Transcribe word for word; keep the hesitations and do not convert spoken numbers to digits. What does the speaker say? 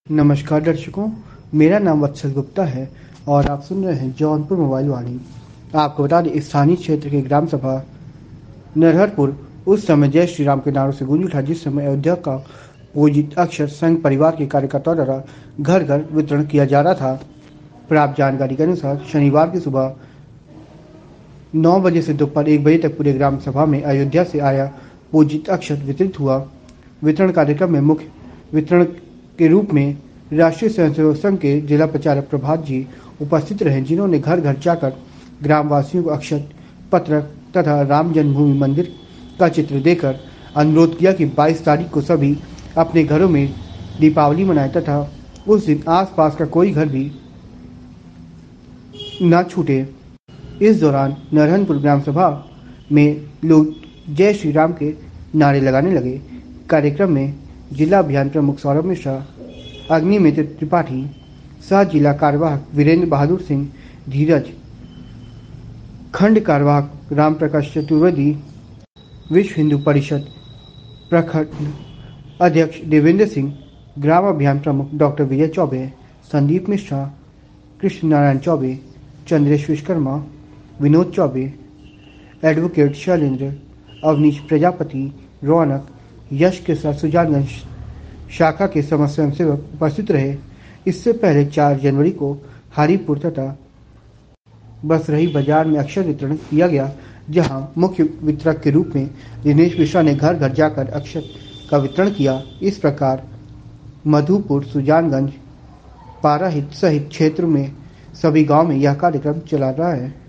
नमस्कार दर्शकों, मेरा नाम वत्सल गुप्ता है और आप सुन रहे हैं जौनपुर मोबाइल वाणी। आपको बता दें, स्थानीय क्षेत्र के ग्राम सभा नरहरपुर उस समय जय श्री राम के नारों से गूंज उठा जिस समय अयोध्या का पूजित अक्षर संघ परिवार के कार्यकर्ताओं द्वारा घर घर वितरण किया जा रहा था। प्राप्त जानकारी के अनुसार शनिवार की सुबह नौ बजे से दोपहर एक बजे तक पूरे ग्राम सभा में अयोध्या से आया पूजित अक्षर वितरित हुआ। वितरण कार्यक्रम में मुख्य वितरण के रूप में राष्ट्रीय स्वयंसेवक संघ के जिला प्रचारक प्रभात जी उपस्थित रहे, जिन्होंने घर घर जाकर ग्रामवासियों को अक्षर पत्र तथा राम जन्मभूमि मंदिर का चित्र देकर अनुरोध किया कि बाईस तारीख को सभी अपने घरों में दीपावली मनाएं तथा उस दिन आसपास का कोई घर भी न छूटे। इस दौरान नरहरपुर ग्राम सभा में लोग जय श्री राम के नारे लगाने लगे। कार्यक्रम में जिला अभियान प्रमुख सौरभ मिश्रा, अग्निमित्र त्रिपाठी, सह जिला कार्यवाहक वीरेंद्र बहादुर सिंह धीरज, खंड कार्यवाहक राम प्रकाश चतुर्वेदी, विश्व हिंदू परिषद प्रखंड अध्यक्ष देवेंद्र सिंह, ग्राम अभियान प्रमुख डॉक्टर विजय चौबे, संदीप मिश्रा, कृष्ण नारायण चौबे, चंद्रेश विश्वकर्मा, विनोद चौबे, एडवोकेट शैलेंद्र, अवनीश प्रजापति, रौनक, यश के साथ सुजानगंज शाखा के समस्त स्वयंसेवक उपस्थित रहे। इससे पहले चार जनवरी को हरिपुर तथा बसरही बाजार में अक्षर वितरण किया गया, जहां मुख्य वितरक के रूप में दिनेश मिश्रा ने घर घर जाकर अक्षर का वितरण किया। इस प्रकार मधुपुर, सुजानगंज, पाराहित सहित क्षेत्र में सभी गांव में यह कार्यक्रम चला रहा है।